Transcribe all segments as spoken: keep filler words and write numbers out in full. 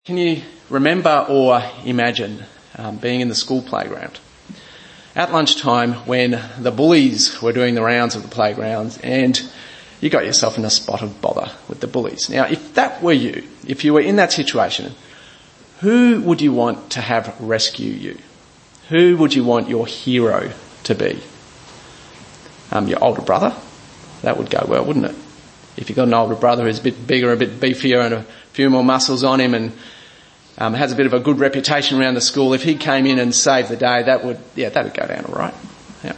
Can you remember or imagine um, being in the school playground at lunchtime when the bullies were doing the rounds of the playgrounds and you got yourself in a spot of bother with the bullies? Now, if that were you, if you were in that situation, who would you want to have rescue you? Who would you want your hero to be? Um, your older brother? That would go well, wouldn't it? If you've got an older brother who's a bit bigger, a bit beefier and a few more muscles on him and um, has a bit of a good reputation around the school, if he came in and saved the day, that would, yeah, that would go down all right. Yeah.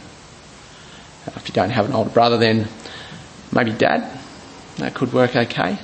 If you don't have an older brother, then maybe dad. That could work okay.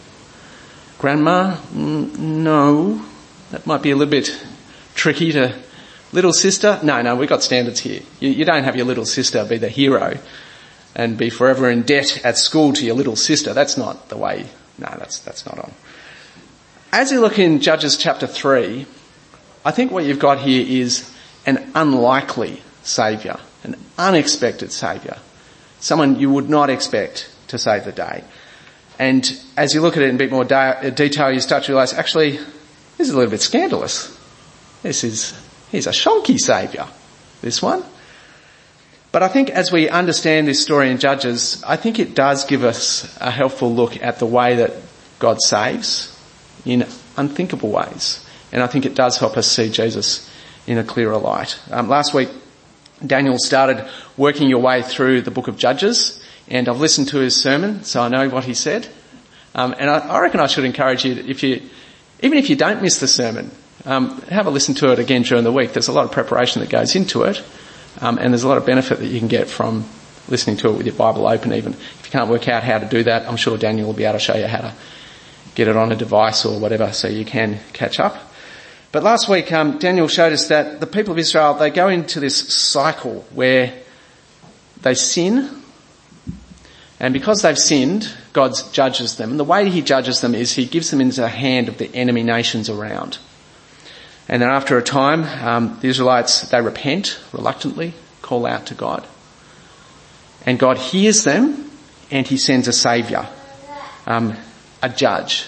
Grandma? Mm, no. That might be a little bit tricky to... Little sister? No, no, we've got standards here. You, you don't have your little sister be the hero and be forever in debt at school to your little sister. That's not the way. No, that's that's not on. As you look in Judges chapter three, I think what you've got here is an unlikely saviour, an unexpected saviour, someone you would not expect to save the day. And as you look at it in a bit more da- detail, you start to realise, actually, this is a little bit scandalous. This is, he's a shonky saviour, this one. But I think as we understand this story in Judges, I think it does give us a helpful look at the way that God saves in unthinkable ways. And I think it does help us see Jesus in a clearer light. Um, last week, Daniel started working your way through the book of Judges, and I've listened to his sermon, so I know what he said. Um, and I, I reckon I should encourage you, if you, even if you don't miss the sermon, um, have a listen to it again during the week. There's a lot of preparation that goes into it. Um, and there's a lot of benefit that you can get from listening to it with your Bible open even. If you can't work out how to do that, I'm sure Daniel will be able to show you how to get it on a device or whatever so you can catch up. But last week, um, Daniel showed us that the people of Israel, they go into this cycle where they sin, and because they've sinned, God judges them. And the way he judges them is he gives them into the hand of the enemy nations around. And then after a time, um, the Israelites, they repent reluctantly, call out to God. And God hears them and he sends a saviour, um, a judge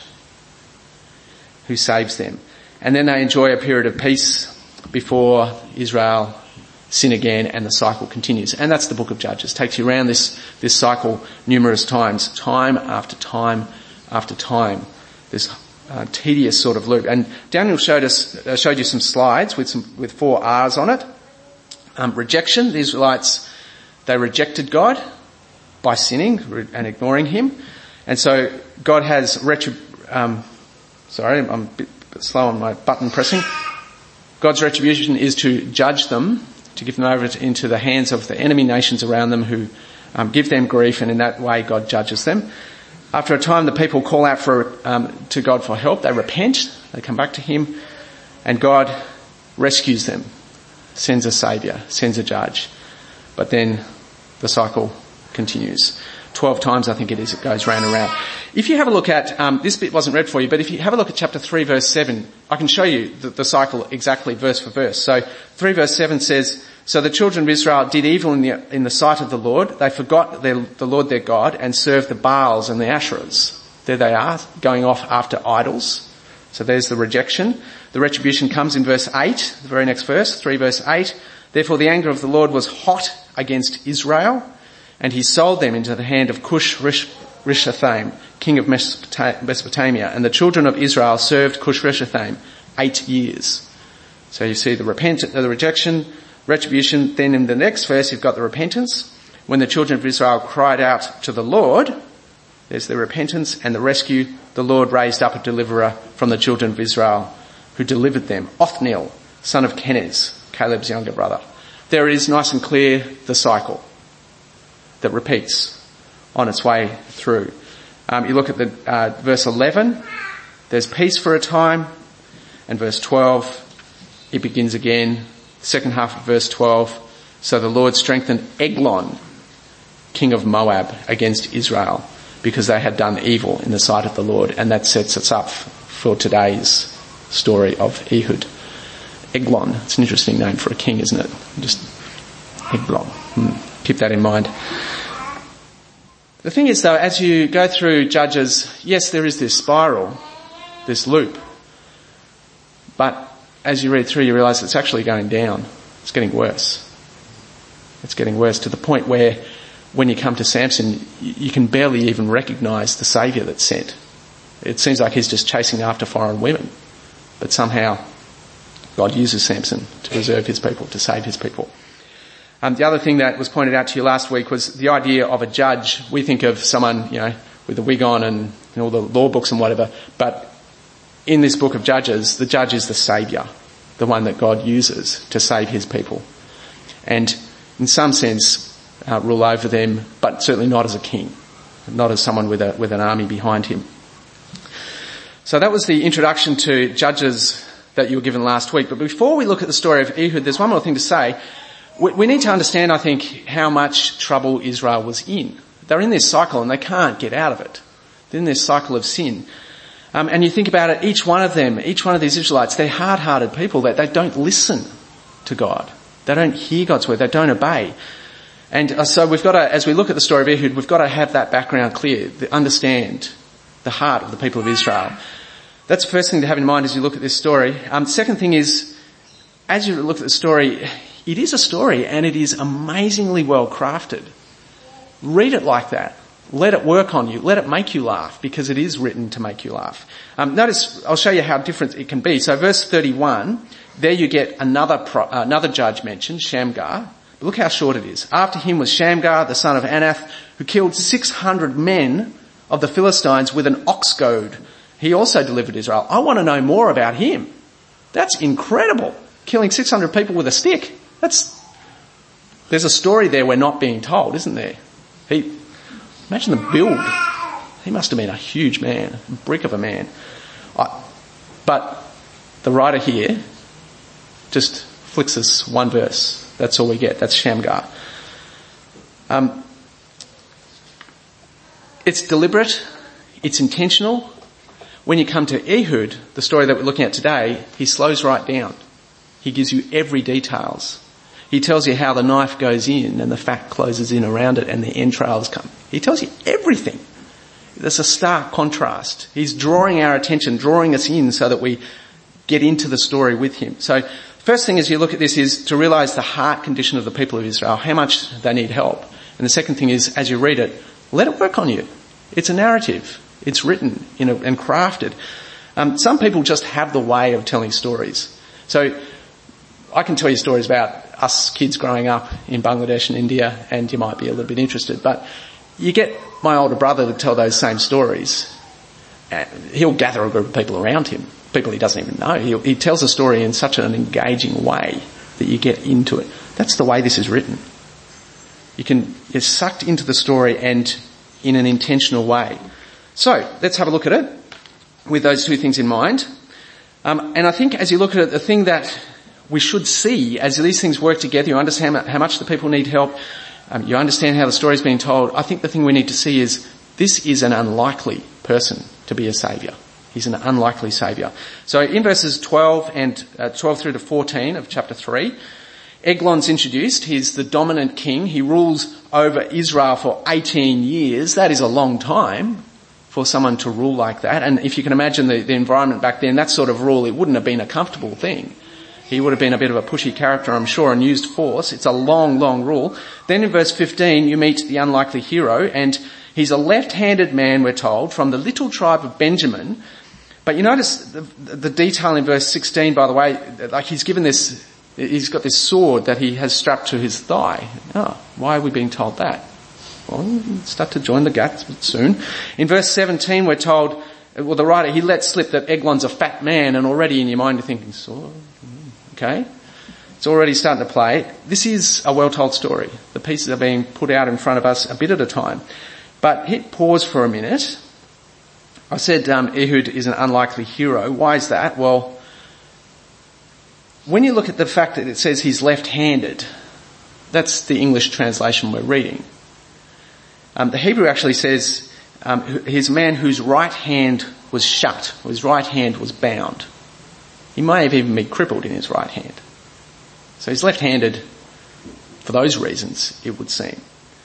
who saves them. And then they enjoy a period of peace before Israel sin again and the cycle continues. And that's the book of Judges. It takes you around this, this cycle numerous times, time after time after time. This Uh, tedious sort of loop. And Daniel showed us, uh, showed you some slides with some, with four R's on it. Um, rejection. The Israelites, they rejected God by sinning and ignoring him. And so God has retrib- um, sorry, I'm a bit, bit slow on my button pressing. God's retribution is to judge them, to give them over to, into the hands of the enemy nations around them who um, give them grief, and in that way God judges them. After a time, the people call out for um, to God for help. They repent. They come back to him. And God rescues them, sends a saviour, sends a judge. But then the cycle continues. Twelve times, I think it is, it goes round and round. If you have a look at, um, this bit wasn't read for you, but if you have a look at chapter three, verse seven, I can show you the, the cycle exactly verse for verse. So three verse seven says, "So the children of Israel did evil in the, in the sight of the Lord. They forgot their, the Lord their God and served the Baals and the Asherahs." There they are, going off after idols. So there's the rejection. The retribution comes in verse eight, the very next verse, three verse eight. "Therefore the anger of the Lord was hot against Israel, and he sold them into the hand of Cush-Rishathaim, king of Mesopotamia. And the children of Israel served Cush-Rishathaim eight years." So you see the repent, the rejection, retribution. Then in the next verse you've got the repentance. "When the children of Israel cried out to the Lord," there's the repentance and the rescue. "The Lord raised up a deliverer from the children of Israel who delivered them, Othniel, son of Kenaz, Caleb's younger brother." There it is, nice and clear, the cycle that repeats on its way through. Um, you look at the uh, verse eleven, there's peace for a time, and verse twelve, it begins again. Second half of verse twelve, "So the Lord strengthened Eglon, king of Moab, against Israel, because they had done evil in the sight of the Lord." And that sets us up for today's story of Ehud. Eglon, it's an interesting name for a king, isn't it? Just Eglon. Hmm. Keep that in mind. The thing is though, as you go through Judges, yes, there is this spiral, this loop. But as you read through, you realise it's actually going down. It's getting worse. It's getting worse to the point where when you come to Samson, you can barely even recognise the saviour that's sent. It seems like he's just chasing after foreign women. But somehow God uses Samson to preserve his people, to save his people. Um, the other thing that was pointed out to you last week was the idea of a judge. We think of someone, you know, with a wig on and, and all the law books and whatever. But in this book of Judges, the judge is the saviour, the one that God uses to save his people. And in some sense, uh, rule over them, but certainly not as a king, not as someone with a, with an army behind him. So that was the introduction to Judges that you were given last week. But before we look at the story of Ehud, there's one more thing to say. We, we need to understand, I think, how much trouble Israel was in. They're in this cycle and they can't get out of it. They're in this cycle of sin. Um, and you think about it, each one of them, each one of these Israelites, they're hard-hearted people. That they, they don't listen to God. They don't hear God's word. They don't obey. And uh, so we've got to, as we look at the story of Ehud, we've got to have that background clear, to understand the heart of the people of Israel. That's the first thing to have in mind as you look at this story. Um, second thing is, as you look at the story, it is a story and it is amazingly well crafted. Read it like that. Let it work on you. Let it make you laugh, because it is written to make you laugh. Um, notice, I'll show you how different it can be. So verse thirty-one, there you get another pro, uh, another judge mentioned, Shamgar. But look how short it is. After him was Shamgar, the son of Anath, who killed six hundred men of the Philistines with an ox goad. He also delivered Israel. I want to know more about him. That's incredible. Killing six hundred people with a stick. That's, there's a story there we're not being told, isn't there? He, imagine the build. He must have been a huge man, a brick of a man. I, but the writer here just flicks us one verse. That's all we get. That's Shamgar. Um, it's deliberate. It's intentional. When you come to Ehud, the story that we're looking at today, he slows right down. He gives you every details. He tells you how the knife goes in and the fat closes in around it and the entrails come. He tells you everything. There's a stark contrast. He's drawing our attention, drawing us in so that we get into the story with him. So first thing as you look at this is to realise the heart condition of the people of Israel, how much they need help. And the second thing is, as you read it, let it work on you. It's a narrative. It's written in a, and crafted. Um, some people just have the way of telling stories. So I can tell you stories about us kids growing up in Bangladesh and India, and you might be a little bit interested. But you get my older brother to tell those same stories, and he'll gather a group of people around him, people he doesn't even know. He'll, he tells a story in such an engaging way that you get into it. That's the way this is written. You can, you're sucked into the story and in an intentional way. So let's have a look at it with those two things in mind. Um, and I think as you look at it, the thing that we should see as these things work together, you understand how much the people need help, um, you understand how the story is being told. I think the thing we need to see is this is an unlikely person to be a saviour. He's an unlikely saviour. So in verses twelve and uh, twelve through to fourteen of chapter three, Eglon's introduced. He's the dominant king. He rules over Israel for eighteen years. That is a long time for someone to rule like that. And if you can imagine the, the environment back then, that sort of rule, it wouldn't have been a comfortable thing. He would have been a bit of a pushy character, I'm sure, and used force. It's a long, long rule. Then in verse fifteen, you meet the unlikely hero, and he's a left-handed man, we're told, from the little tribe of Benjamin. But you notice the, the detail in verse sixteen, by the way, like he's given this, he's got this sword that he has strapped to his thigh. Oh, why are we being told that? Well, start to join the gaps soon. In verse seventeen, we're told, well, the writer, he lets slip that Eglon's a fat man, and already in your mind you're thinking, sword? Okay? It's already starting to play. This is a well-told story. The pieces are being put out in front of us a bit at a time. But hit pause for a minute. I said um, Ehud is an unlikely hero. Why is that? Well, when you look at the fact that it says he's left-handed, that's the English translation we're reading. Um, the Hebrew actually says um, he's a man whose right hand was shut, or his right hand was bound. He may have even been crippled in his right hand. So he's left-handed for those reasons, it would seem.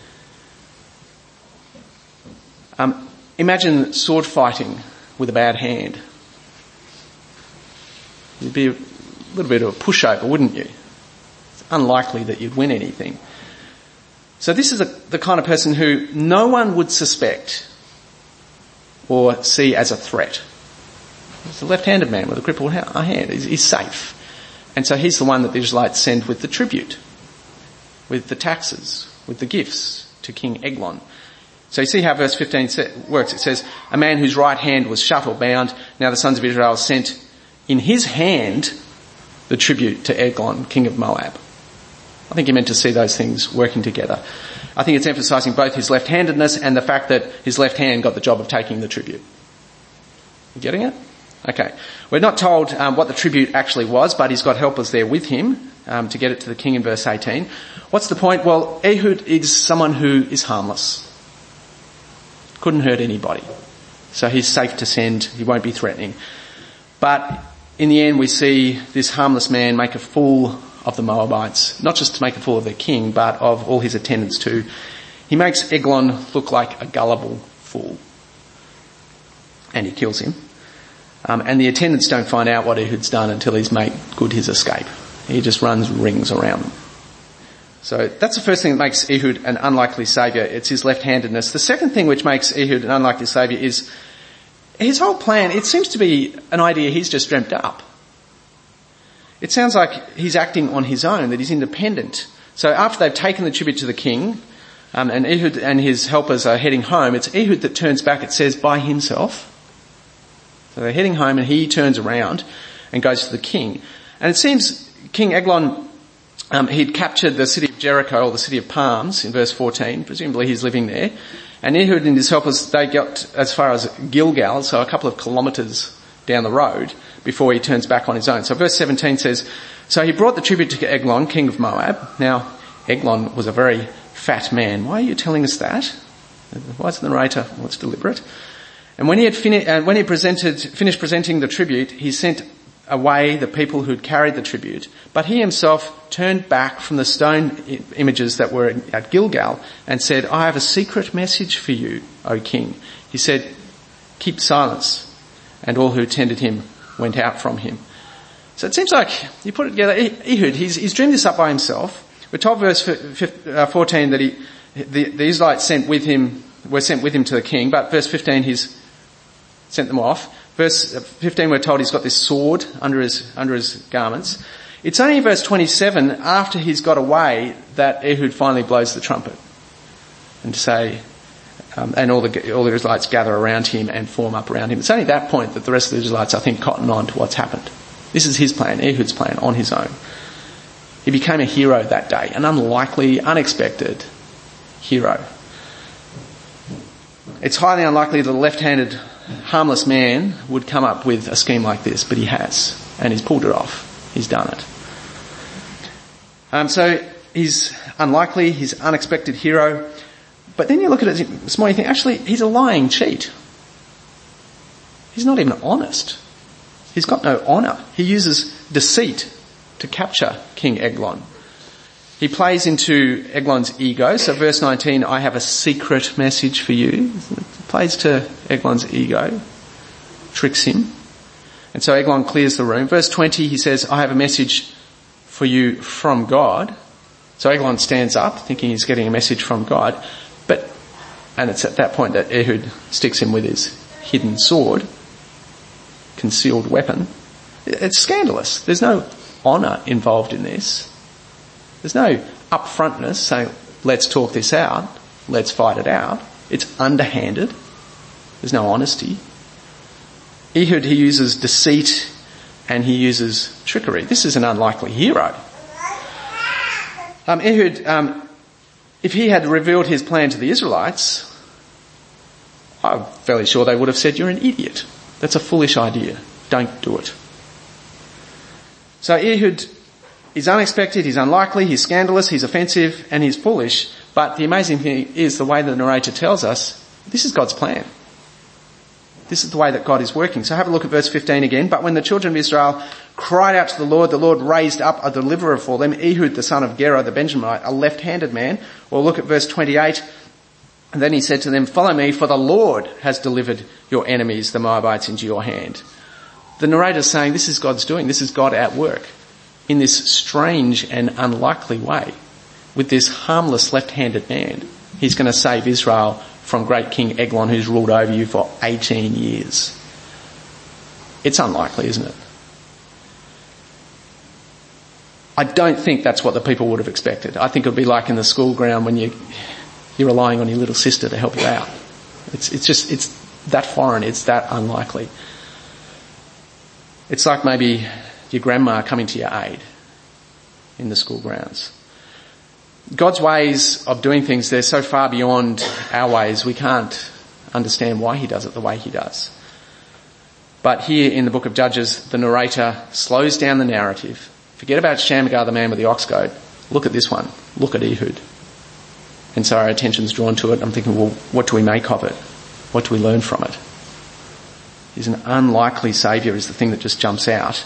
Um, imagine sword fighting with a bad hand. You'd be a little bit of a pushover, wouldn't you? It's unlikely that you'd win anything. So this is a, the kind of person who no one would suspect or see as a threat. He's a left-handed man with a crippled hand. He's, he's safe. And so he's the one that the Israelites send with the tribute, with the taxes, with the gifts to King Eglon. So you see how verse fifteen works. It says, a man whose right hand was shut or bound. Now the sons of Israel sent in his hand the tribute to Eglon, king of Moab. I think you're meant to see those things working together. I think it's emphasising both his left-handedness and the fact that his left hand got the job of taking the tribute. You getting it? Okay. We're not told um, what the tribute actually was, but he's got helpers there with him um, to get it to the king in verse eighteen. What's the point? Well, Ehud is someone who is harmless. Couldn't hurt anybody. So he's safe to send. He won't be threatening. But in the end, we see this harmless man make a fool of the Moabites. Not just to make a fool of their king, but of all his attendants too. He makes Eglon look like a gullible fool. And he kills him. Um, and the attendants don't find out what Ehud's done until he's made good his escape. He just runs rings around them. So that's the first thing that makes Ehud an unlikely saviour. It's his left-handedness. The second thing which makes Ehud an unlikely saviour is his whole plan. It seems to be an idea he's just dreamt up. It sounds like he's acting on his own, that he's independent. So after they've taken the tribute to the king, um, and Ehud and his helpers are heading home, it's Ehud that turns back, it says, by himself. So they're heading home and he turns around and goes to the king. And it seems King Eglon, um, he'd captured the city of Jericho, or the city of palms, in verse fourteen. Presumably he's living there. And Ehud and his helpers, they got as far as Gilgal, so a couple of kilometres down the road, before he turns back on his own. So verse seventeen says, so he brought the tribute to Eglon, king of Moab. Now, Eglon was a very fat man. Why are you telling us that? Why is the narrator? Well, it's deliberate. And when he had fini- uh, when he presented, finished presenting the tribute, he sent away the people who'd carried the tribute. But he himself turned back from the stone I- images that were at Gilgal and said, I have a secret message for you, O king. He said, keep silence. And all who attended him went out from him. So it seems like, you put it together, Ehud, he's, he's dreamed this up by himself. We're told verse fourteen that he, the, the Israelites sent with him, were sent with him to the king, but verse fifteen he's sent them off. Verse fifteen we're told he's got this sword under his, under his garments. It's only in verse twenty-seven, after he's got away, that Ehud finally blows the trumpet. And say, Um, and all the, all the Israelites gather around him and form up around him. It's only at that point that the rest of the Israelites, I think, cotton on to what's happened. This is his plan, Ehud's plan, on his own. He became a hero that day, an unlikely, unexpected hero. It's highly unlikely that a left-handed, harmless man would come up with a scheme like this, but he has, and he's pulled it off. He's done it. Um, so he's unlikely, he's an unexpected hero. But then you look at it this morning and think, actually, he's a lying cheat. He's not even honest. He's got no honour. He uses deceit to capture King Eglon. He plays into Eglon's ego. So verse nineteen, I have a secret message for you. He plays to Eglon's ego, tricks him. And so Eglon clears the room. Verse twenty, he says, I have a message for you from God. So Eglon stands up, thinking he's getting a message from God. But, and it's at that point that Ehud sticks him with his hidden sword, concealed weapon. It's scandalous. There's no honour involved in this. There's no upfrontness saying, let's talk this out, let's fight it out. It's underhanded. There's no honesty. Ehud, he uses deceit and he uses trickery. This is an unlikely hero. Um, Ehud, um, if he had revealed his plan to the Israelites, I'm fairly sure they would have said, you're an idiot. That's a foolish idea. Don't do it. So Ehud is unexpected, he's unlikely, he's scandalous, he's offensive, and he's foolish. But the amazing thing is the way the narrator tells us, this is God's plan. This is the way that God is working. So have a look at verse fifteen again. But when the children of Israel cried out to the Lord, the Lord raised up a deliverer for them, Ehud the son of Gera the Benjaminite, a left-handed man. Or look at verse twenty-eight. And then he said to them, follow me, for the Lord has delivered your enemies, the Moabites, into your hand. The narrator's saying this is God's doing, this is God at work in this strange and unlikely way with this harmless left-handed man. He's going to save Israel from great King Eglon, who's ruled over you for eighteen years. It's unlikely, isn't it? I don't think that's what the people would have expected. I think it would be like in the school ground when you, you're relying on your little sister to help you out. It's, it's just, it's that foreign, it's that unlikely. It's like maybe your grandma coming to your aid in the school grounds. God's ways of doing things, they're so far beyond our ways, we can't understand why he does it the way he does. But here in the book of Judges, the narrator slows down the narrative. Forget about Shamgar, the man with the ox goad. Look at this one. Look at Ehud. And so our attention's drawn to it. I'm thinking, well, what do we make of it? What do we learn from it? He's an unlikely saviour is the thing that just jumps out.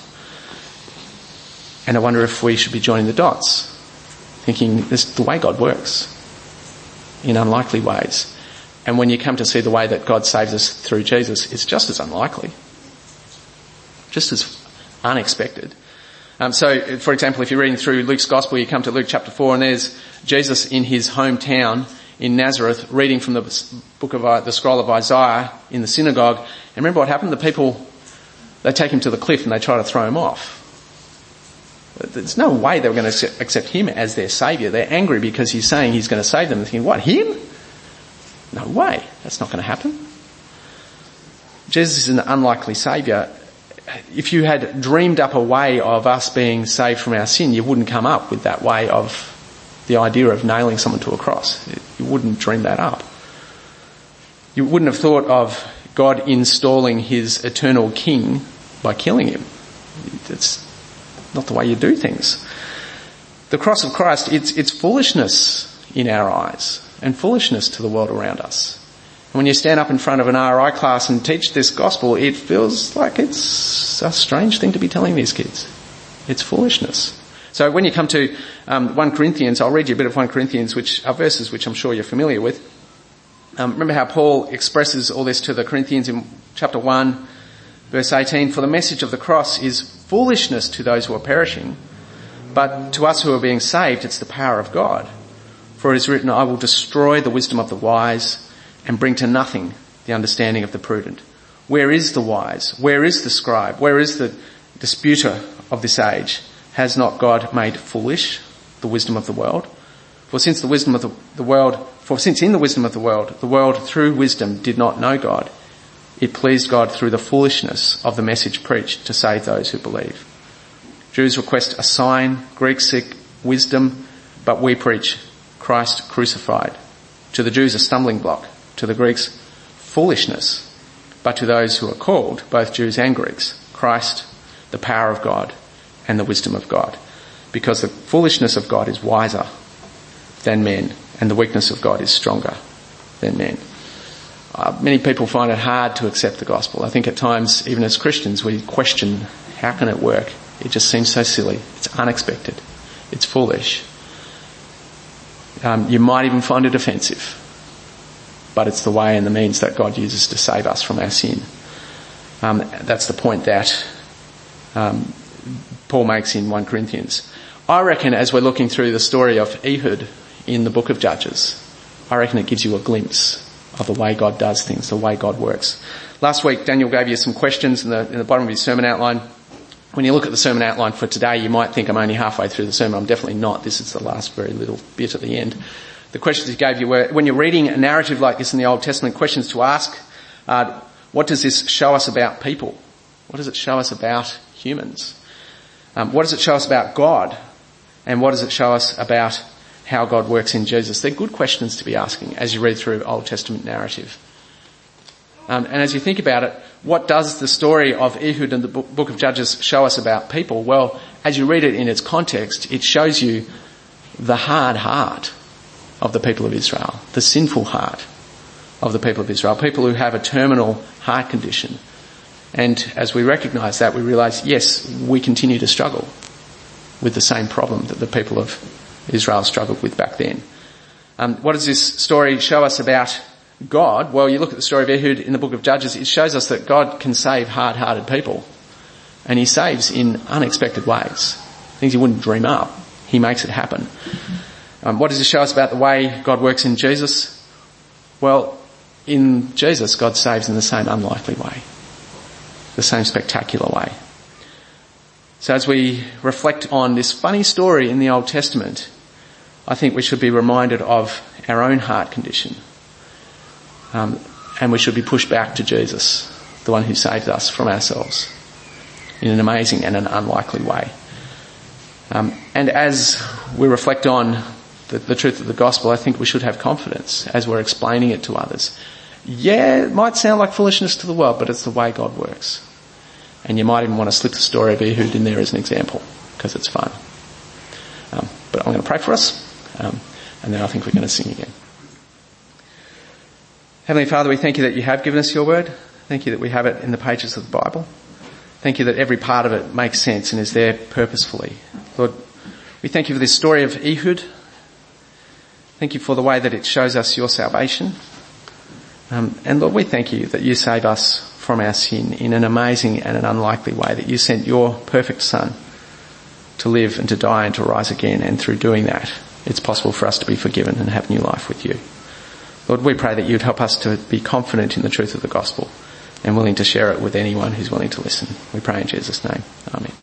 And I wonder if we should be joining the dots, thinking this is the way God works in unlikely ways. And when you come to see the way that God saves us through Jesus, it's just as unlikely, just as unexpected. Um, so, for example, if you're reading through Luke's Gospel, you come to Luke chapter four, and there's Jesus in his hometown in Nazareth, reading from the book of the scroll of Isaiah in the synagogue. And remember what happened? The people, they take him to the cliff and they try to throw him off. There's no way they were going to accept him as their saviour. They're angry because he's saying he's going to save them. They're thinking, what, him? No way. That's not going to happen. Jesus is an unlikely saviour. If you had dreamed up a way of us being saved from our sin, you wouldn't come up with that way of the idea of nailing someone to a cross. You wouldn't dream that up. You wouldn't have thought of God installing his eternal king by killing him. It's not the way you do things. The cross of Christ, it's, it's foolishness in our eyes and foolishness to the world around us. And when you stand up in front of an R I class and teach this gospel, it feels like it's a strange thing to be telling these kids. It's foolishness. So when you come to um, First Corinthians, I'll read you a bit of First Corinthians, which are verses which I'm sure you're familiar with. Um, remember how Paul expresses all this to the Corinthians in chapter one, verse eighteen. For the message of the cross is foolishness to those who are perishing, but to us who are being saved, it's the power of God. For it is written, I will destroy the wisdom of the wise and bring to nothing the understanding of the prudent. Where is the wise? Where is the scribe? Where is the disputer of this age? Has not God made foolish the wisdom of the world? For since the wisdom of the, the world, for since in the wisdom of the world, the world through wisdom did not know God, it pleased God through the foolishness of the message preached to save those who believe. Jews request a sign, Greeks seek wisdom, but we preach Christ crucified. To the Jews a stumbling block, to the Greeks foolishness, but to those who are called, both Jews and Greeks, Christ, the power of God and the wisdom of God. Because the foolishness of God is wiser than men, and the weakness of God is stronger than men. Uh, many people find it hard to accept the gospel. I think at times, even as Christians, we question, how can it work? It just seems so silly. It's unexpected. It's foolish. Um, you might even find it offensive. But it's the way and the means that God uses to save us from our sin. Um, that's the point that um, Paul makes in First Corinthians. I reckon as we're looking through the story of Ehud in the book of Judges, I reckon it gives you a glimpse of the way God does things, the way God works. Last week, Daniel gave you some questions in the, in the bottom of his sermon outline. When you look at the sermon outline for today, you might think I'm only halfway through the sermon. I'm definitely not. This is the last very little bit at the end. The questions he gave you were, when you're reading a narrative like this in the Old Testament, questions to ask, uh, what does this show us about people? What does it show us about humans? Um, what does it show us about God? And what does it show us about how God works in Jesus? They're good questions to be asking as you read through Old Testament narrative. Um, and as you think about it, what does the story of Ehud and the book of Judges show us about people? Well, as you read it in its context, it shows you the hard heart of the people of Israel, the sinful heart of the people of Israel, people who have a terminal heart condition. And as we recognise that, we realise, yes, we continue to struggle with the same problem that the people of Israel struggled with back then. Um, what does this story show us about God? Well, you look at the story of Ehud in the book of Judges, it shows us that God can save hard-hearted people. And he saves in unexpected ways. Things you wouldn't dream up. He makes it happen. Um, what does it show us about the way God works in Jesus? Well, in Jesus, God saves in the same unlikely way. The same spectacular way. So as we reflect on this funny story in the Old Testament, I think we should be reminded of our own heart condition. Um, and we should be pushed back to Jesus, the one who saved us from ourselves in an amazing and an unlikely way. Um, and as we reflect on the, the truth of the gospel, I think we should have confidence as we're explaining it to others. Yeah, it might sound like foolishness to the world, but it's the way God works. And you might even want to slip the story of Ehud in there as an example, because it's fun. Um, but I'm going to pray for us, um, and then I think we're going to sing again. Heavenly Father, we thank you that you have given us your word. Thank you that we have it in the pages of the Bible. Thank you that every part of it makes sense and is there purposefully. Lord, we thank you for this story of Ehud. Thank you for the way that it shows us your salvation. Um, and Lord, we thank you that you save us from our sin in an amazing and an unlikely way, that you sent your perfect Son to live and to die and to rise again, and through doing that, it's possible for us to be forgiven and have new life with you. Lord, we pray that you'd help us to be confident in the truth of the gospel and willing to share it with anyone who's willing to listen. We pray in Jesus' name. Amen.